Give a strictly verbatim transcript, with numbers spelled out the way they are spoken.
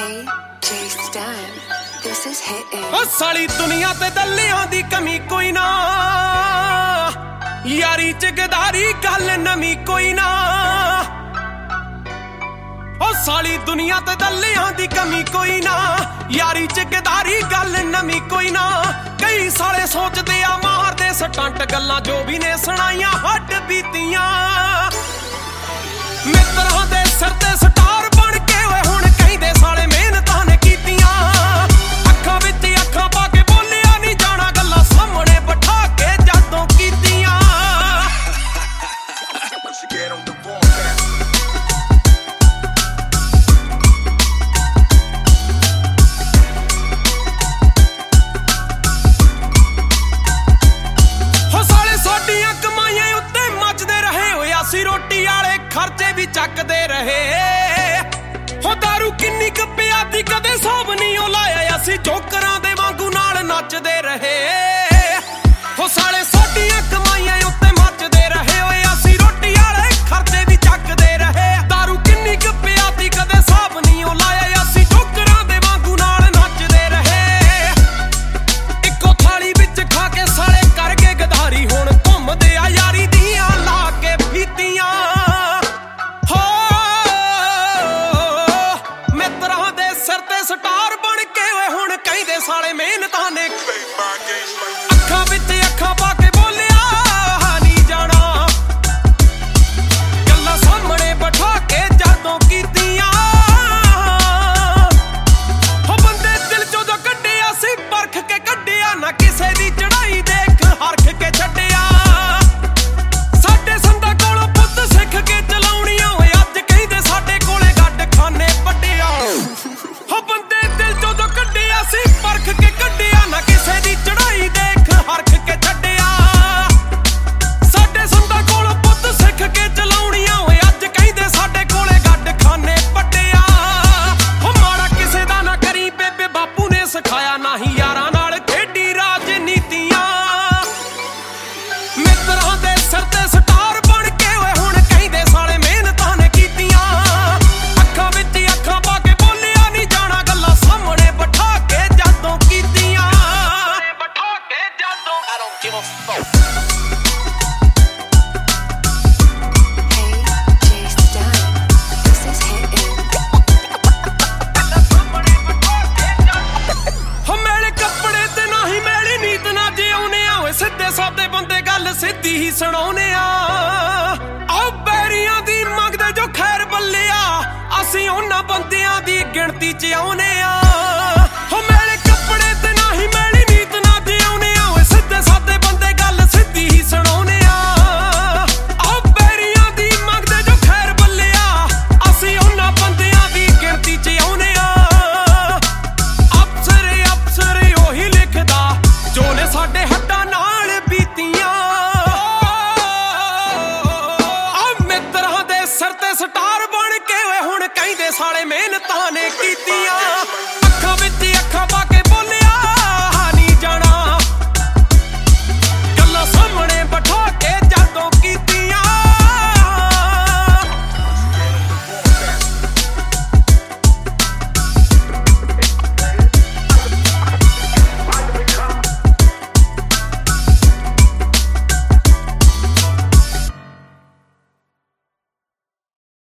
ओ साली दुनिया ते दलियां दी कमी कोई ना, यारी च गदारी गल नवी कोई ना। ओ साली दुनिया ते दलियां दी कमी कोई ना, यारी च गदारी गल नवी कोई ना। कई साले सोचदे आ मारदे स्टंट गल्लां जो भी ने सुनाइयां हट बीतियां। मित्तरां दे सिर ते स्टार बन के ओए हुण कहिंदे साले मेहनतां ने कीतियां। अखां विच अखां पा के बोलिया नहीं जाना गल्लां सामने बिठा के जादों कीतियां। हो साले साडियां कमाइयां उत्ते मचदे रहे होए असीं रोटी वाले खर्चे भी चकदे रहे। हो दारू किन्नी क पियाती कदे सोब नहीं ओ लाया असीं जोकरां दे वांगू नाल नचदे रहे। हो साले साडियां कमाइयां उत्ते मचदे रहे होए असीं रोटी वाले खर्चे भी चकदे रहे। दारू किन्नी क पियाती कदे सोब नहीं ओ लाया असीं जोकरां दे वांगू नाल नचदे रहे। इक्को थाली विच खा के साले कर गए गधारी हुण घुमदे आ यारी दियां ला के फीतियां। स्टार बन के ओए हुण कहिंदे साले मेहनतां ने अखां विच अखां पा के बोलिया नहीं जाना गल्लां सामने बिठा के जादों कीतियां। हो बंदे दिल चों जो कड्डिया सी परख के कड्डिया ना किसे दी चढ़ाई देख हरख के छड्डिया। साडे संदा कोलों पुੱਤ सिख के चलाउणियां ओए अज कहिंदे साडे कोले गड्ड खाने पड्डिया। हो बंदे दिल चों जो कड्डिया सी परख के कड्डिया ना किसे दी चढ़ाई देख हरख के छड्डिया। साडे संदा कोलों पुੱਤ सिख के चलाउणियां ओए अज कहिंदे साडे कोले गड्ड खाने पड्डिया। हो माड़ा किसे दा ना करी बेबे बापू ने सिखाया नहीं यारां नाल खेडी राजनीतियां। मित्तरां दे सिर ते स्टार बन के ओए हुण कहिंदे साले मेहनतां ने कीतियां। अखां विच अखां पा के बोलिया नहीं जाना गल्लां सामने बिठा के जादों कीतियां। बिठा के जादों I don't give a fuck। सिद्धे सादे बंदे गल सिद्धी ही सुणाउने आ। आओ बैरियां दी मंगदे जो खैर बल्लिया असीं उन्हां बंदियां दी गिणती च आउने आ।